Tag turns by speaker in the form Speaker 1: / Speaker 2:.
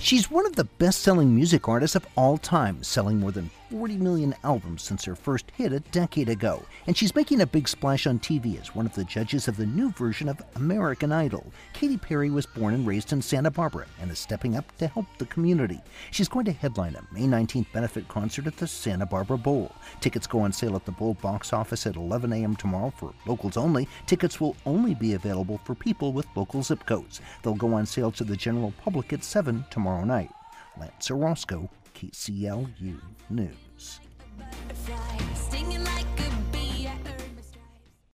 Speaker 1: She's one of the best-selling music artists of all time, selling more than 40 million albums since her first hit a decade ago. And she's making a big splash on TV as one of the judges of the new version of American Idol. Katy Perry was born and raised in Santa Barbara and is stepping up to help the community. She's going to headline a May 19th benefit concert at the Santa Barbara Bowl. Tickets go on sale at the Bowl box office at 11 a.m. tomorrow for locals only. Tickets will only be available for people with local zip codes. They'll go on sale to the general public at 7 tomorrow night. Lance Orozco, KCLU News.